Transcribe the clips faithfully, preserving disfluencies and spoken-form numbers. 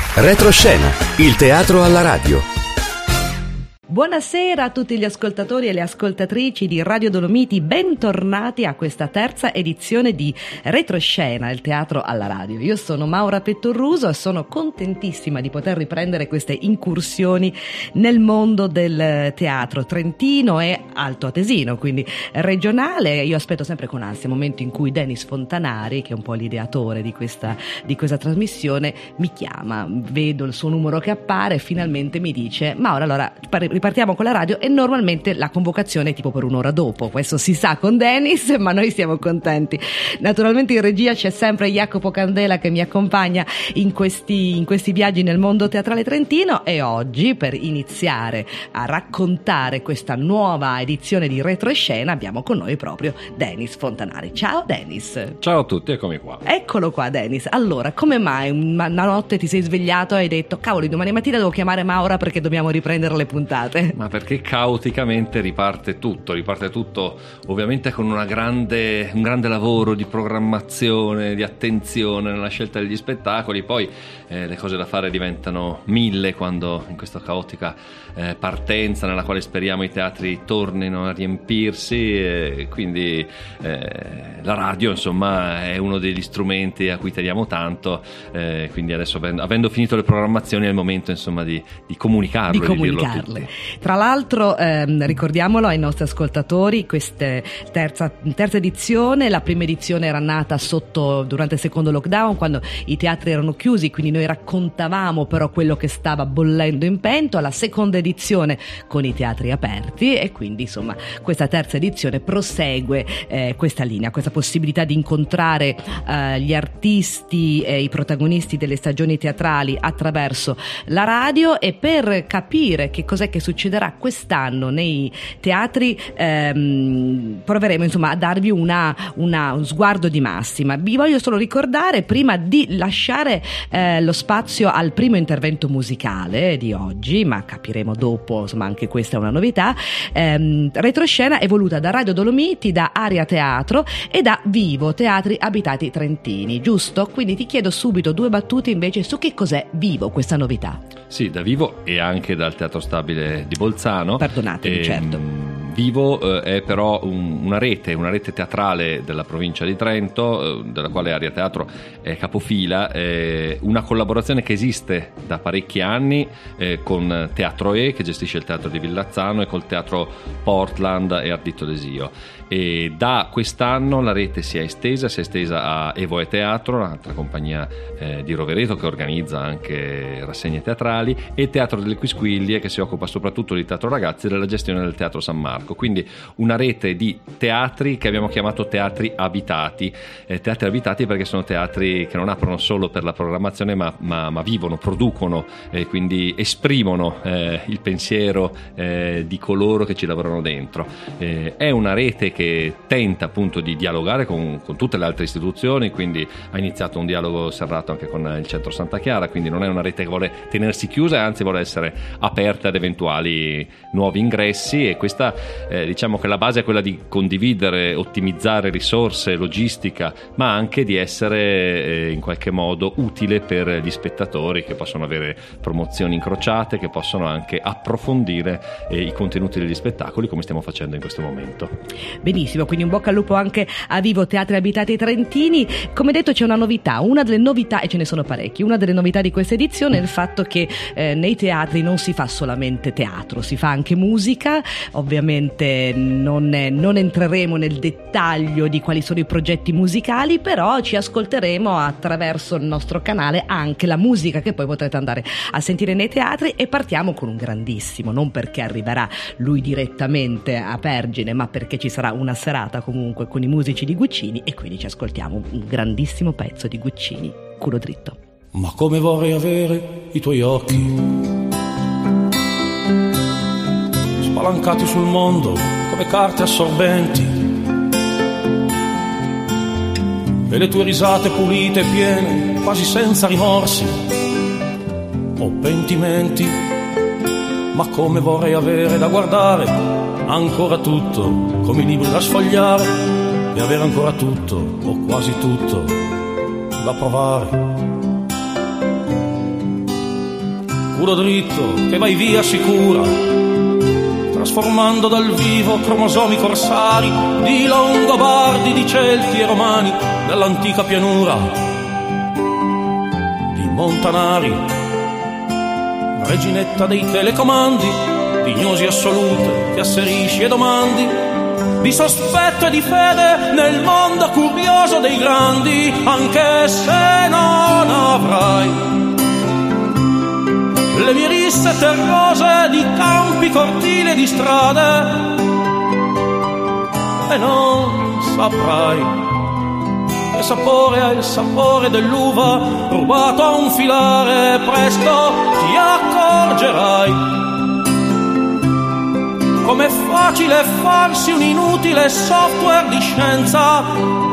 Retroscena, il teatro alla radio. Buonasera a tutti gli ascoltatori e le ascoltatrici di Radio Dolomiti, bentornati a questa terza edizione di Retroscena, il teatro alla radio. Io sono Maura Pettorruso e sono contentissima di poter riprendere queste incursioni nel mondo del teatro trentino e altoatesino, quindi regionale. Io aspetto sempre con ansia il momento in cui Denis Fontanari, che è un po' l'ideatore di questa, di questa trasmissione, mi chiama, vedo il suo numero che appare e finalmente mi dice: Maura, allora ripartiamo con la radio, e normalmente la convocazione è tipo per un'ora dopo, questo si sa con Denis, ma noi siamo contenti. Naturalmente in regia c'è sempre Jacopo Candela che mi accompagna in questi, in questi viaggi nel mondo teatrale trentino, e oggi, per iniziare a raccontare questa nuova edizione di Retroscena, abbiamo con noi proprio Denis Fontanari. Ciao Denis. Ciao a tutti, eccomi qua. Eccolo qua Denis. Allora, come mai una notte ti sei svegliato e hai detto: cavoli, domani mattina devo chiamare Maura perché dobbiamo riprendere le puntate? Ma perché caoticamente riparte tutto, riparte tutto ovviamente con una grande, un grande lavoro di programmazione, di attenzione nella scelta degli spettacoli. Poi eh, le cose da fare diventano mille quando in questa caotica eh, partenza nella quale speriamo i teatri tornino a riempirsi, e quindi eh, la radio insomma è uno degli strumenti a cui teniamo tanto, eh, quindi adesso avendo, avendo finito le programmazioni è il momento insomma di, di comunicarlo, di comunicarle. Tra l'altro ehm, ricordiamolo ai nostri ascoltatori, questa terza, terza edizione, la prima edizione era nata sotto durante il secondo lockdown, quando i teatri erano chiusi, quindi noi raccontavamo però quello che stava bollendo in pentola. La seconda edizione con i teatri aperti, e quindi insomma questa terza edizione prosegue eh, questa linea, questa possibilità di incontrare eh, gli artisti e i protagonisti delle stagioni teatrali attraverso la radio. E per capire che cos'è che succederà quest'anno nei teatri ehm, proveremo insomma a darvi una, una, un sguardo di massima. Vi voglio solo ricordare, prima di lasciare eh, lo spazio al primo intervento musicale di oggi, ma capiremo dopo, insomma anche questa è una novità, ehm, Retroscena è voluta da Radio Dolomiti, da Aria Teatro e da Vivo Teatri Abitati Trentini, giusto? Quindi ti chiedo subito due battute invece su che cos'è Vivo, questa novità. Sì, da Vivo e anche dal Teatro Stabile di Bolzano. Perdonatemi, e, certo. Vivo eh, è però un, una rete, una rete teatrale della provincia di Trento, eh, della quale Aria Teatro è capofila, eh, una collaborazione che esiste da parecchi anni eh, con Teatro E, che gestisce il teatro di Villazzano, e col Teatro Portland e Ardito Desio. E da quest'anno la rete si è estesa, si è estesa a Evoe Teatro, un'altra compagnia eh, di Rovereto che organizza anche rassegne teatrali, e Teatro delle Quisquiglie, che si occupa soprattutto di teatro ragazzi e della gestione del Teatro San Marco. Quindi una rete di teatri che abbiamo chiamato teatri abitati, eh, teatri abitati perché sono teatri che non aprono solo per la programmazione ma, ma, ma vivono, producono e eh, quindi esprimono eh, il pensiero eh, di coloro che ci lavorano dentro. Eh, è una rete che che tenta appunto di dialogare con, con tutte le altre istituzioni, quindi ha iniziato un dialogo serrato anche con il Centro Santa Chiara, quindi non è una rete che vuole tenersi chiusa, anzi vuole essere aperta ad eventuali nuovi ingressi. E questa eh, diciamo che la base è quella di condividere, ottimizzare risorse, logistica, ma anche di essere eh, in qualche modo utile per gli spettatori, che possono avere promozioni incrociate, che possono anche approfondire eh, i contenuti degli spettacoli, come stiamo facendo in questo momento. Benissimo, quindi un bocca al lupo anche a Vivo Teatri Abitati Trentini. Come detto, c'è una novità, una delle novità, e ce ne sono parecchi, una delle novità di questa edizione è il fatto che eh, nei teatri non si fa solamente teatro, si fa anche musica. Ovviamente non, è, non entreremo nel dettaglio di quali sono i progetti musicali, però ci ascolteremo attraverso il nostro canale anche la musica che poi potrete andare a sentire nei teatri. E partiamo con un grandissimo, non perché arriverà lui direttamente a Pergine, ma perché ci sarà una serata comunque con i musici di Guccini, e quindi ci ascoltiamo un grandissimo pezzo di Guccini, Culo dritto. Ma come vorrei avere i tuoi occhi spalancati sul mondo come carte assorbenti, e le tue risate pulite e piene, quasi senza rimorsi o pentimenti. Ma come vorrei avere da guardare ancora tutto, come i libri da sfogliare, e avere ancora tutto, o quasi tutto, da provare. culo dritto che vai via sicura, trasformando dal vivo cromosomi corsari di Longobardi, di Celti e Romani dell'antica pianura, di Montanari, reginetta dei telecomandi, di gnosi assolute che asserisci e domandi, di sospetto e di fede nel mondo curioso dei grandi, anche se non avrai le mie risse terrose di campi, cortili e di strade, e non saprai che sapore ha il sapore dell'uva rubato a un filare, presto ti accorgerai com'è facile farsi un inutile software di scienza,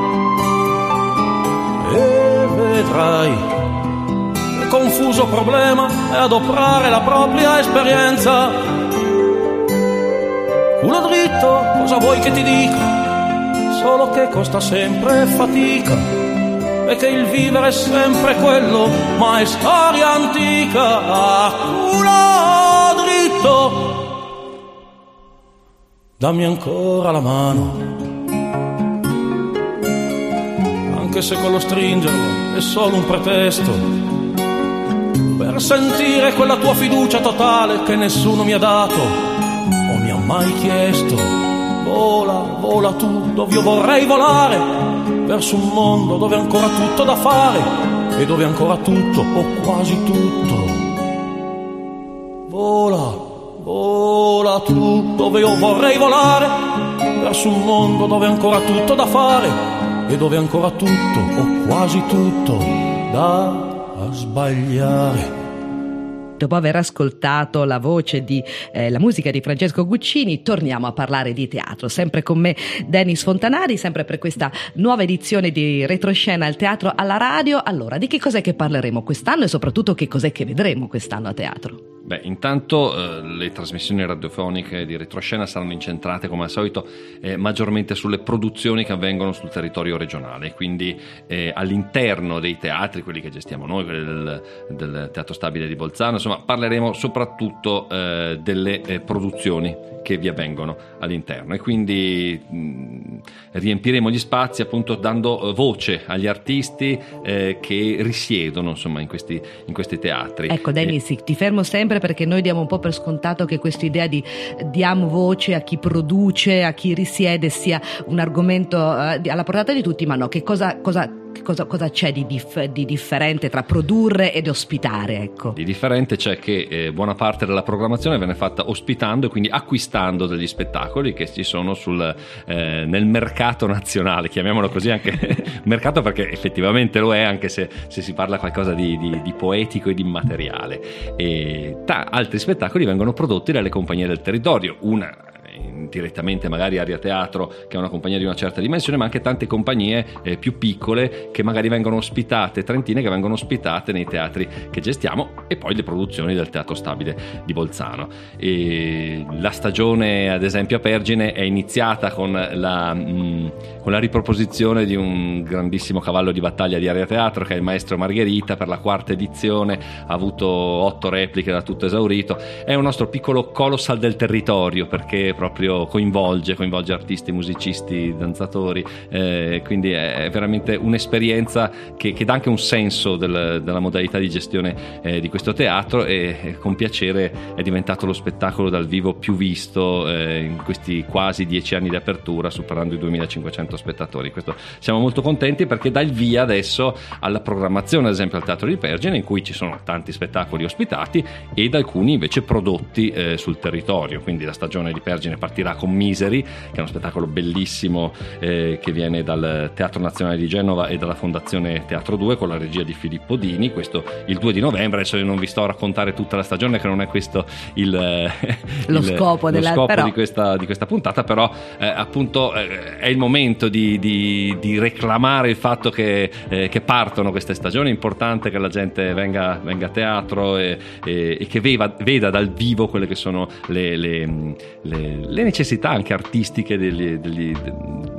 e vedrai confuso problema è adoprare la propria esperienza. Culo dritto, cosa vuoi che ti dica? Solo che costa sempre fatica e che il vivere è sempre quello, ma è storia antica. Ah, culo dritto, dammi ancora la mano, anche se quello stringerlo è solo un pretesto per sentire quella tua fiducia totale che nessuno mi ha dato o mi ha mai chiesto. Vola, vola tu dove io vorrei volare, verso un mondo dove è ancora tutto da fare e dove è ancora tutto o quasi tutto. Vola, vola tu dove io vorrei volare, verso un mondo dove è ancora tutto da fare e dove è ancora tutto o quasi tutto da a sbagliare. Dopo aver ascoltato la voce di eh, la musica di Francesco Guccini, torniamo a parlare di teatro, sempre con me Denis Fontanari, sempre per questa nuova edizione di Retroscena al teatro alla radio. Allora, di che cos'è che parleremo quest'anno e soprattutto che cos'è che vedremo quest'anno a teatro? Beh, intanto eh, le trasmissioni radiofoniche di Retroscena saranno incentrate come al solito eh, maggiormente sulle produzioni che avvengono sul territorio regionale, quindi eh, all'interno dei teatri, quelli che gestiamo noi, quelli del, del Teatro Stabile di Bolzano. Insomma, parleremo soprattutto eh, delle eh, produzioni che vi avvengono all'interno e quindi mh, riempiremo gli spazi appunto dando voce agli artisti eh, che risiedono insomma in questi, in questi teatri. Ecco Denis, e... ti fermo sempre perché noi diamo un po' per scontato che questa idea di diamo voce a chi produce, a chi risiede sia un argomento uh, alla portata di tutti, ma no, che cosa, cosa Cosa, cosa c'è di, dif- di differente tra produrre ed ospitare? Ecco. Di differente c'è che eh, buona parte della programmazione viene fatta ospitando e quindi acquistando degli spettacoli che ci sono sul, eh, nel mercato nazionale, chiamiamolo così, anche mercato perché effettivamente lo è, anche se, se si parla qualcosa di, di, di poetico e di immateriale. E ta- altri spettacoli vengono prodotti dalle compagnie del territorio, una direttamente magari Aria Teatro, che è una compagnia di una certa dimensione, ma anche tante compagnie eh, più piccole che magari vengono ospitate, trentine che vengono ospitate nei teatri che gestiamo, e poi le produzioni del Teatro Stabile di Bolzano. E la stagione ad esempio a Pergine è iniziata con la, mh, con la riproposizione di un grandissimo cavallo di battaglia di Aria Teatro che è il Maestro Margherita. Per la quarta edizione ha avuto otto repliche da tutto esaurito. È un nostro piccolo colossal del territorio perché proprio coinvolge coinvolge artisti, musicisti, danzatori, eh, quindi è veramente un'esperienza che, che dà anche un senso del, della modalità di gestione eh, di questo teatro, e, e con piacere è diventato lo spettacolo dal vivo più visto eh, in questi quasi dieci anni di apertura, superando i duemilacinquecento spettatori. Questo siamo molto contenti perché dà il via adesso alla programmazione, ad esempio al Teatro di Pergine, in cui ci sono tanti spettacoli ospitati ed alcuni invece prodotti eh, sul territorio. Quindi la stagione di Pergine partirà con Miseri, che è uno spettacolo bellissimo eh, che viene dal Teatro Nazionale di Genova e dalla Fondazione Teatro due con la regia di Filippo Dini. Questo il due di novembre. Adesso io non vi sto a raccontare tutta la stagione, che non è questo il, lo il, scopo, lo della, scopo però... di, questa, di questa puntata, però eh, appunto eh, è il momento di, di, di reclamare il fatto che, eh, che partono queste stagioni. È importante che la gente venga, venga a teatro e, e, e che veda, veda dal vivo quelle che sono le, le, le, le necessità anche artistiche degli, degli,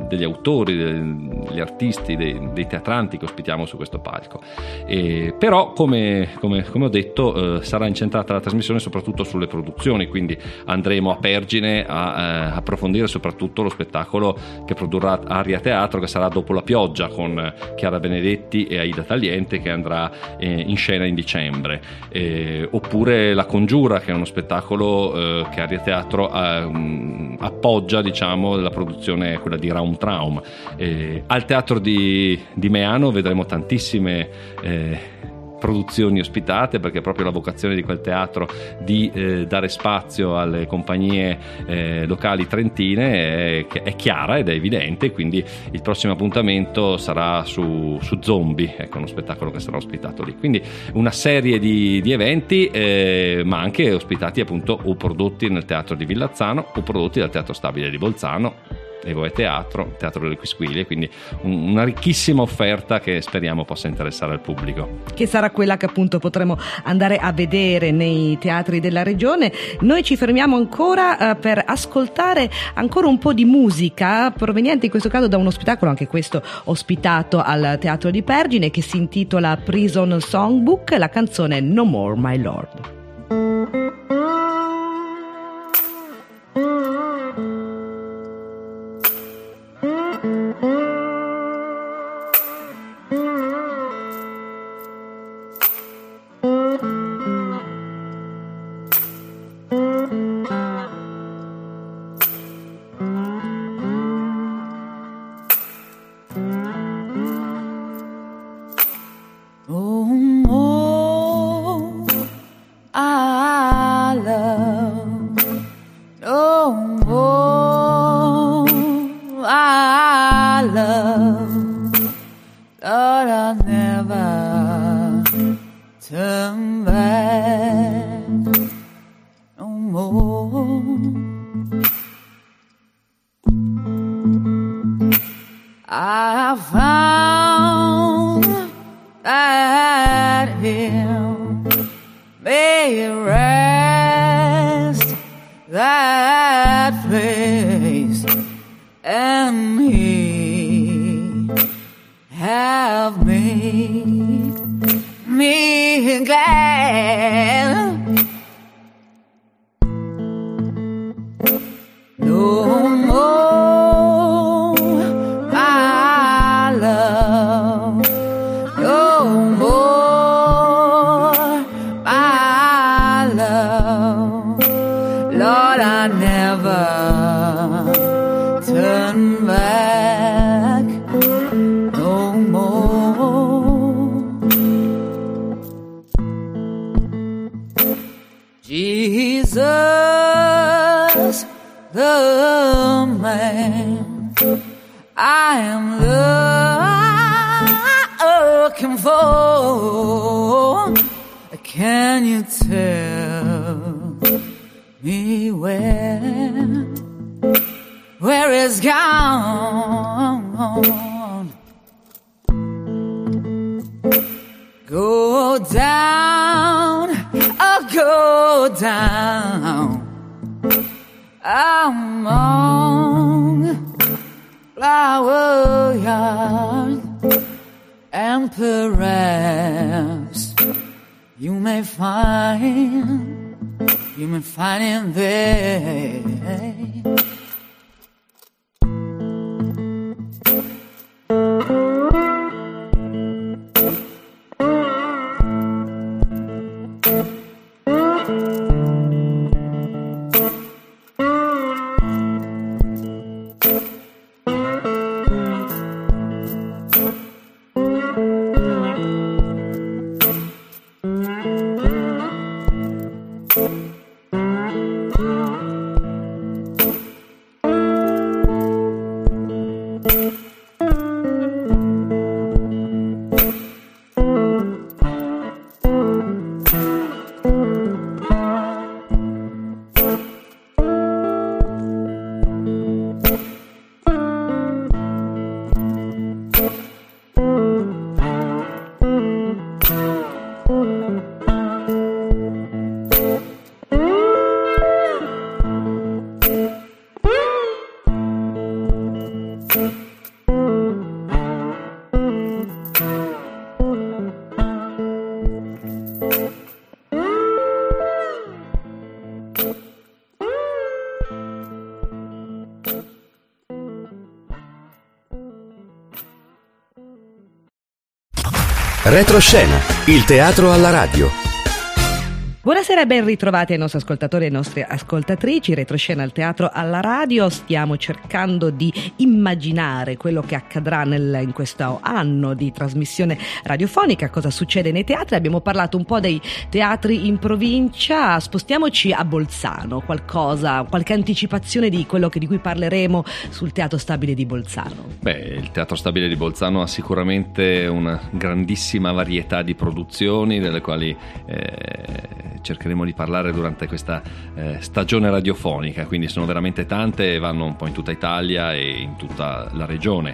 degli autori, degli artisti, dei, dei teatranti che ospitiamo su questo palco. E, però come, come, come ho detto eh, sarà incentrata la trasmissione soprattutto sulle produzioni, quindi andremo a Pergine a eh, approfondire soprattutto lo spettacolo che produrrà Aria Teatro, che sarà Dopo la pioggia, con Chiara Benedetti e Aida Tagliente, che andrà eh, in scena in dicembre, eh, oppure La Congiura, che è uno spettacolo eh, che Aria Teatro eh, appoggia, diciamo, la produzione, quella di Raumtraum. Eh, al Teatro di, di Meano vedremo tantissime eh, produzioni ospitate, perché è proprio la vocazione di quel teatro di eh, dare spazio alle compagnie eh, locali trentine è, è chiara ed è evidente, quindi il prossimo appuntamento sarà su, su Zombie, ecco, uno spettacolo che sarà ospitato lì, quindi una serie di, di eventi eh, ma anche ospitati appunto o prodotti nel Teatro di Villazzano o prodotti dal Teatro Stabile di Bolzano, Evoe Teatro, Teatro delle Quisquilie, quindi un, una ricchissima offerta che speriamo possa interessare al pubblico. Che sarà quella che appunto potremo andare a vedere nei teatri della regione. Noi ci fermiamo ancora uh, per ascoltare ancora un po' di musica proveniente in questo caso da uno spettacolo, anche questo ospitato al Teatro di Pergine, che si intitola Prison Songbook, la canzone No More My Lord. Retroscena, il teatro alla radio. Buonasera e ben ritrovati ai nostri ascoltatori e ai nostre ascoltatrici. Retroscena al teatro alla radio. Stiamo cercando di immaginare quello che accadrà nel, in questo anno di trasmissione radiofonica, cosa succede nei teatri. Abbiamo parlato un po' dei teatri in provincia, spostiamoci a Bolzano. Qualcosa, qualche anticipazione di quello che, di cui parleremo sul Teatro Stabile di Bolzano? Beh, il Teatro Stabile di Bolzano ha sicuramente una grandissima varietà di produzioni, delle quali eh, cercheremo di parlare durante questa eh, stagione radiofonica, quindi sono veramente tante e vanno un po' in tutta Italia e in tutta la regione.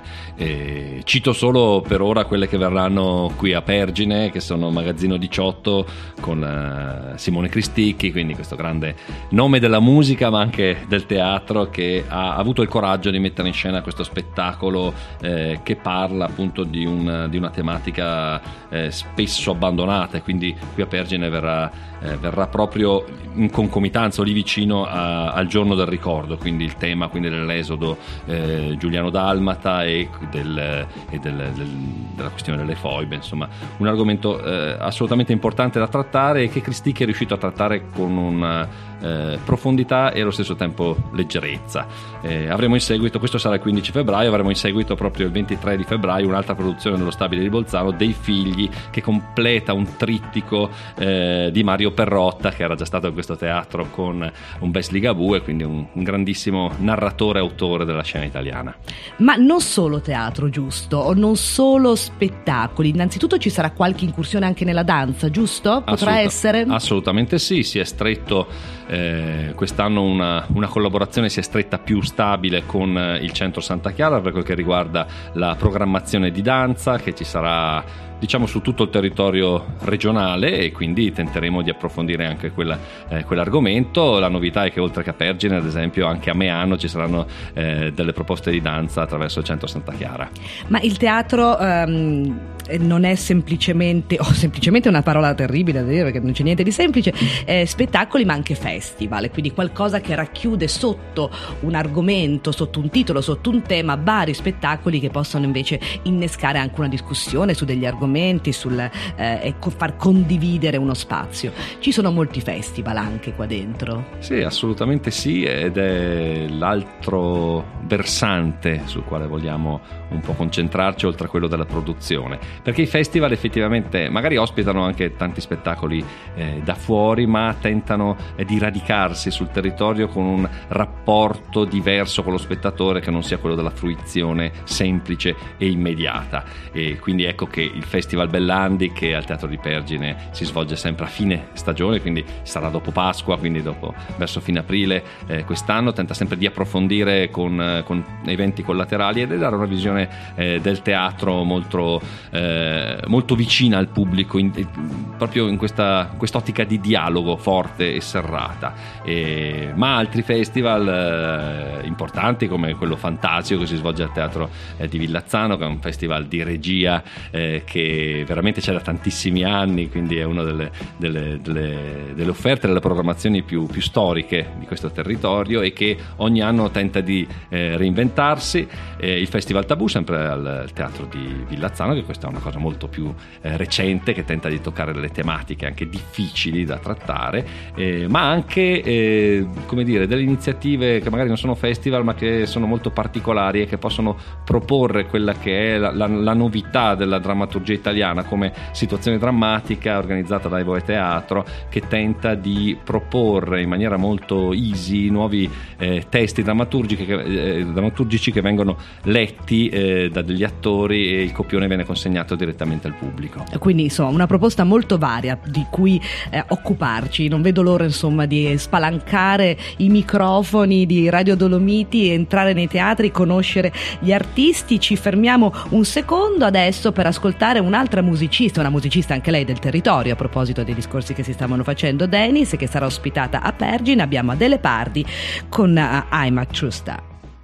E cito solo per ora quelle che verranno qui a Pergine, che sono Magazzino diciotto con eh, Simone Cristicchi, quindi questo grande nome della musica ma anche del teatro, che ha avuto il coraggio di mettere in scena questo spettacolo eh, che parla appunto di, un, di una tematica eh, spesso abbandonata, e quindi qui a Pergine verrà Eh, verrà proprio in concomitanza o lì vicino a, al giorno del ricordo, quindi il tema quindi dell'esodo eh, Giuliano Dalmata e, del, e del, del, della questione delle foibe, insomma un argomento eh, assolutamente importante da trattare, e che Cristicchi è riuscito a trattare con una eh, profondità e allo stesso tempo leggerezza. Eh, avremo in seguito, questo sarà il quindici febbraio, avremo in seguito proprio il ventitré di febbraio un'altra produzione dello Stabile di Bolzano, Dei figli, che completa un trittico eh, di Mario Perrotta, che era già stato in questo teatro con un best Ligabue, quindi un, un grandissimo narratore e autore della scena italiana. Ma non solo teatro, giusto? O non solo spettacoli? Innanzitutto ci sarà qualche incursione anche nella danza, giusto? Potrà Assoluta, essere? Assolutamente sì, si è stretto eh, quest'anno una, una collaborazione si è stretta più stabile con il Centro Santa Chiara per quel che riguarda la programmazione di danza, che ci sarà diciamo su tutto il territorio regionale, e quindi tenteremo di approfondire anche quella, eh, quell'argomento. La novità è che oltre che a Pergine, ad esempio, anche a Meano ci saranno eh, delle proposte di danza attraverso il Centro Santa Chiara. Ma il teatro um, non è semplicemente, o oh, semplicemente è una parola terribile da dire perché non c'è niente di semplice, eh, spettacoli ma anche festival, quindi qualcosa che racchiude sotto un argomento, sotto un titolo, sotto un tema, vari spettacoli che possono invece innescare anche una discussione su degli argomenti, sul eh, e far condividere uno spazio. Ci sono molti festival anche qua dentro. Sì, assolutamente sì, ed è l'altro versante sul quale vogliamo un po' concentrarci, oltre a quello della produzione, perché i festival effettivamente magari ospitano anche tanti spettacoli eh, da fuori, ma tentano eh, di radicarsi sul territorio con un rapporto diverso con lo spettatore, che non sia quello della fruizione semplice e immediata. E quindi ecco che il Festival Bellandi, che al Teatro di Pergine si svolge sempre a fine stagione, quindi sarà dopo Pasqua, quindi dopo verso fine aprile, eh, quest'anno tenta sempre di approfondire con, con eventi collaterali e di dare una visione eh, del teatro molto, eh, molto vicina al pubblico, in, proprio in questa quest'ottica di dialogo forte e serrata. E, ma altri festival eh, importanti, come quello Fantasio, che si svolge al Teatro eh, di Villazzano, che è un festival di regia eh, che veramente c'è da tantissimi anni, quindi è una delle, delle, delle, delle offerte, delle programmazioni più, più storiche di questo territorio, e che ogni anno tenta di eh, reinventarsi. Eh, il Festival Tabù, sempre al, al Teatro di Villazzano, che questa è una cosa molto più eh, recente, che tenta di toccare delle tematiche anche difficili da trattare, eh, ma anche eh, come dire, delle iniziative che magari non sono festival ma che sono molto particolari e che possono proporre quella che è la, la, la novità della drammaturgia italiana, come Situazione drammatica, organizzata da Evoe Teatro, che tenta di proporre in maniera molto easy nuovi eh, testi drammaturgici che, eh, drammaturgici che vengono letti eh, da degli attori, e il copione viene consegnato direttamente al pubblico. Quindi insomma una proposta molto varia di cui eh, occuparci. Non vedo l'ora insomma di spalancare i microfoni di Radio Dolomiti, entrare nei teatri, conoscere gli artisti. Ci fermiamo un secondo adesso per ascoltare un'altra musicista, una musicista anche lei del territorio, a proposito dei discorsi che si stavano facendo, Denis, che sarà ospitata a Pergine. Abbiamo Adele Pardi con uh, I'm a True Star.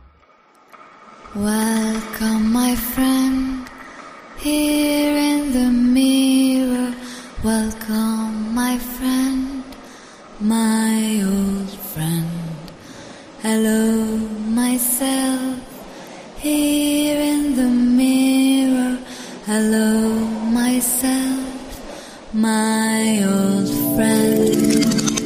Welcome my friend, here in the mirror. Welcome my friend, my old friend. Hello myself, here in the mirror. Hello myself. my old friend.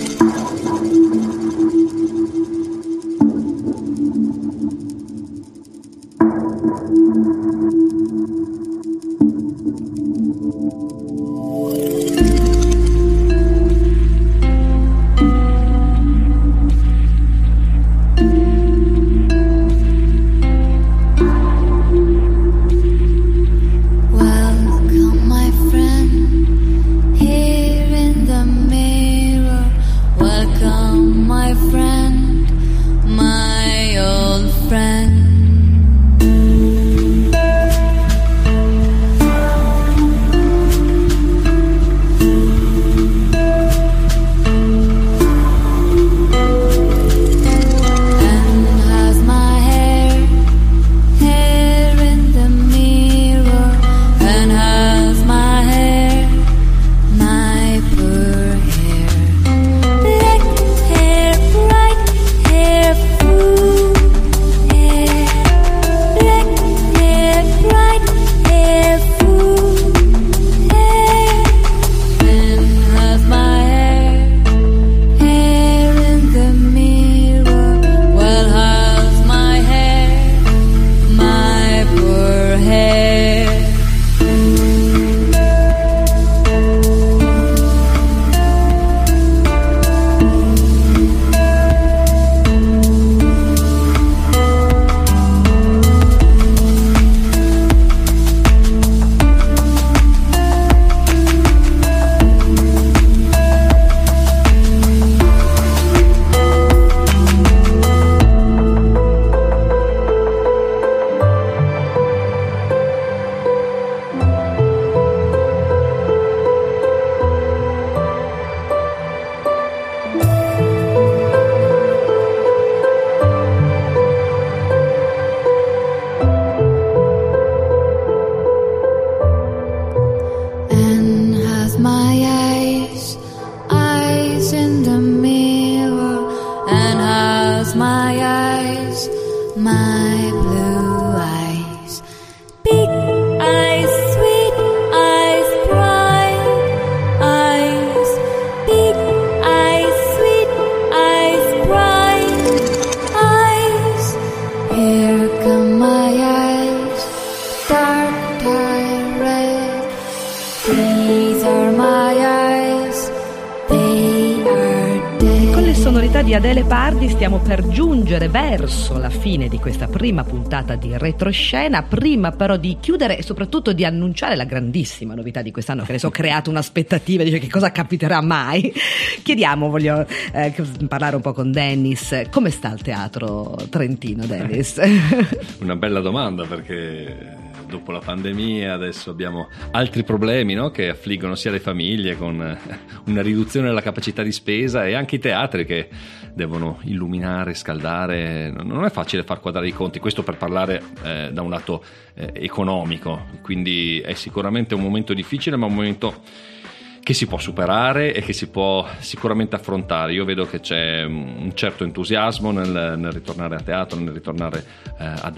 Di Adele Pardi stiamo per giungere verso la fine di questa prima puntata di Retroscena, prima però di chiudere e soprattutto di annunciare la grandissima novità di quest'anno, che adesso ho creato un'aspettativa, dice che cosa capiterà mai. Chiediamo, voglio eh, parlare un po' con Dennis, come sta il teatro trentino, Dennis? Una bella domanda, perché dopo la pandemia adesso abbiamo altri problemi, no? Che affliggono sia le famiglie, con una riduzione della capacità di spesa, e anche i teatri che devono illuminare, scaldare. Non è facile far quadrare i conti, questo per parlare eh, da un lato eh, economico, quindi è sicuramente un momento difficile, ma un momento che si può superare e che si può sicuramente affrontare. Io vedo che c'è un certo entusiasmo nel, nel ritornare a teatro, nel ritornare eh, ad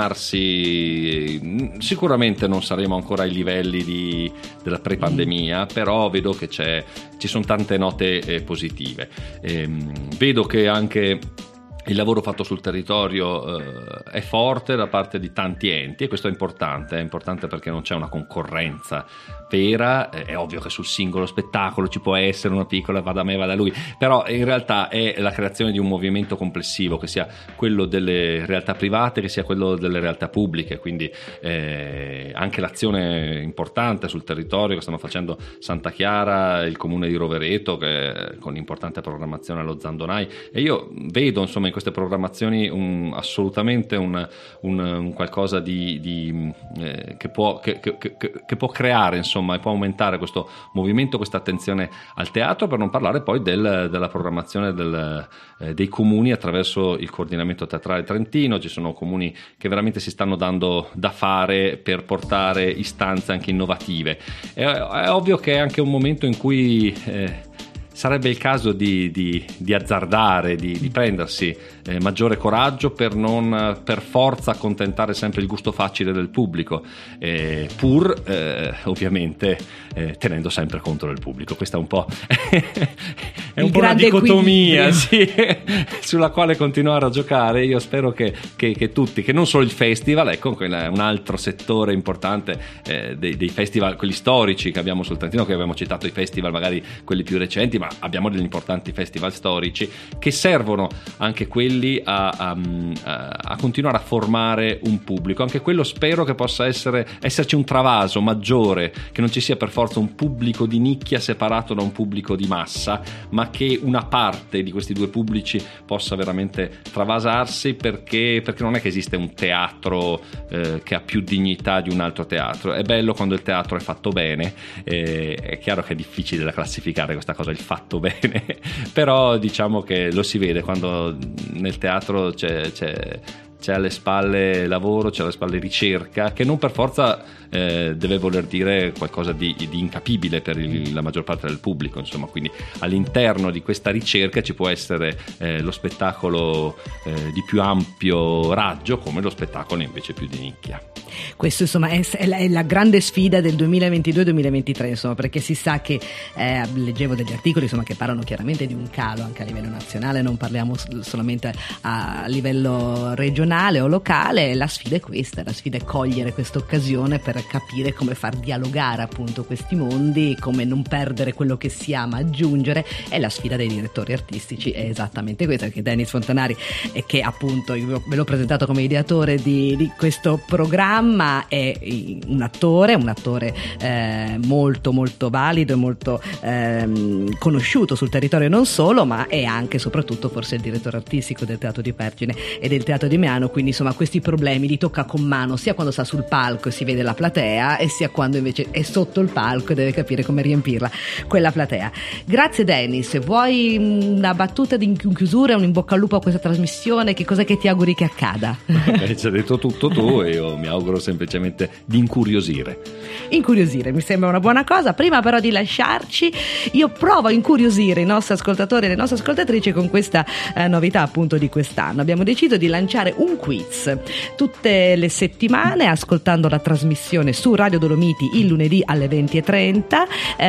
abbonarsi. Sicuramente non saremo ancora ai livelli di, della pre-pandemia, però vedo che c'è, ci sono tante note eh, positive. E, vedo che anche il lavoro fatto sul territorio eh, è forte da parte di tanti enti, e questo è importante, è importante perché non c'è una concorrenza vera. È ovvio che sul singolo spettacolo ci può essere una piccola va da me, va da lui, però in realtà è la creazione di un movimento complessivo, che sia quello delle realtà private, che sia quello delle realtà pubbliche, quindi eh, anche l'azione importante sul territorio che stanno facendo Santa Chiara, il comune di Rovereto, che con importante programmazione allo Zandonai, e io vedo insomma in queste programmazioni un, assolutamente un, un, un qualcosa di, di eh, che, può, che, che, che può creare insomma e può aumentare questo movimento, questa attenzione al teatro, per non parlare poi del, della programmazione del, eh, dei comuni attraverso il coordinamento teatrale trentino. Ci sono comuni che veramente si stanno dando da fare per portare istanze anche innovative. È, è ovvio che è anche un momento in cui eh, sarebbe il caso di, di, di azzardare, di, di prendersi eh, maggiore coraggio per non per forza accontentare sempre il gusto facile del pubblico, eh, pur eh, ovviamente eh, tenendo sempre conto del pubblico. Questa è un po' è un po' una dicotomia, sì, sulla quale continuare a giocare. Io spero che, che, che tutti, che non solo il festival, ecco, è un altro settore importante eh, dei, dei festival, quelli storici che abbiamo sul Trentino, che abbiamo citato i festival magari quelli più recenti, ma abbiamo degli importanti festival storici che servono anche quelli a, a, a continuare a formare un pubblico. Anche quello spero che possa essere esserci un travaso maggiore, che non ci sia per forza un pubblico di nicchia separato da un pubblico di massa, ma che una parte di questi due pubblici possa veramente travasarsi, perché, perché non è che esiste un teatro eh, che ha più dignità di un altro teatro. È bello quando il teatro è fatto bene, eh, è chiaro che è difficile da classificare questa cosa, il fatto bene, però diciamo che lo si vede quando nel teatro c'è, c'è c'è alle spalle lavoro, c'è alle spalle ricerca, che non per forza eh, deve voler dire qualcosa di, di incapibile per il, la maggior parte del pubblico, insomma. Quindi all'interno di questa ricerca ci può essere eh, lo spettacolo eh, di più ampio raggio, come lo spettacolo invece più di nicchia. Questo insomma è, è, la, è la grande sfida del duemilaventidue duemilaventitré, insomma, perché si sa che eh, leggevo degli articoli insomma che parlano chiaramente di un calo anche a livello nazionale, non parliamo solamente a livello regionale o locale. La sfida è questa, la sfida è cogliere questa occasione per capire come far dialogare appunto questi mondi, come non perdere quello che si ama, aggiungere. E la sfida dei direttori artistici è esattamente questa, perché Dennis Fontanari, eh, che appunto io ve l'ho presentato come ideatore di, di questo programma, è un attore, un attore eh, molto molto valido e molto ehm, conosciuto sul territorio, non solo, ma è anche soprattutto forse il direttore artistico del Teatro di Pergine e del Teatro di Meano, quindi insomma questi problemi li tocca con mano, sia quando sta sul palco e si vede la platea, e sia quando invece è sotto il palco e deve capire come riempirla quella platea. Grazie Dennis, vuoi una battuta di chiusura, un in bocca al lupo a questa trasmissione? Che cosa che ti auguri che accada? Hai già detto tutto tu, e io mi auguro semplicemente di incuriosire. Incuriosire mi sembra una buona cosa. Prima però di lasciarci, io provo a incuriosire i nostri ascoltatori e le nostre ascoltatrici con questa eh, novità appunto di quest'anno. Abbiamo deciso di lanciare un quiz tutte le settimane, ascoltando la trasmissione su Radio Dolomiti il lunedì alle venti e trenta.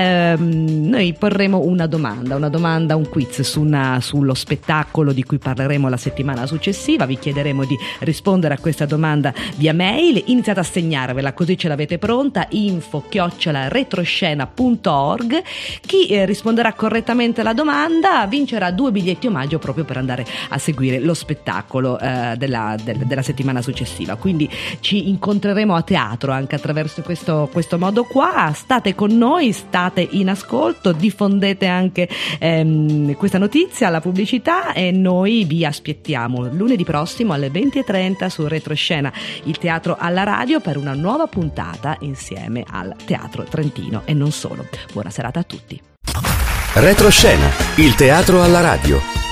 Ehm, noi porremo una domanda, una domanda, un quiz su una, sullo spettacolo di cui parleremo la settimana successiva. Vi chiederemo di rispondere a questa domanda via mail. Iniziate a segnarvela così ce l'avete pronta, info chiocciola retroscena punto org. Chi eh, risponderà correttamente alla domanda vincerà due biglietti omaggio proprio per andare a seguire lo spettacolo eh, della, del, della settimana successiva. Quindi ci incontreremo a teatro anche attraverso questo, questo modo qua. State con noi, state in ascolto, diffondete anche ehm, questa notizia, la pubblicità, e noi vi aspettiamo lunedì prossimo alle venti e trenta su Retroscena, il teatro alla radio, per una nuova puntata insieme al Teatro Trentino e non solo. Buona serata a tutti. Retroscena, il teatro alla radio.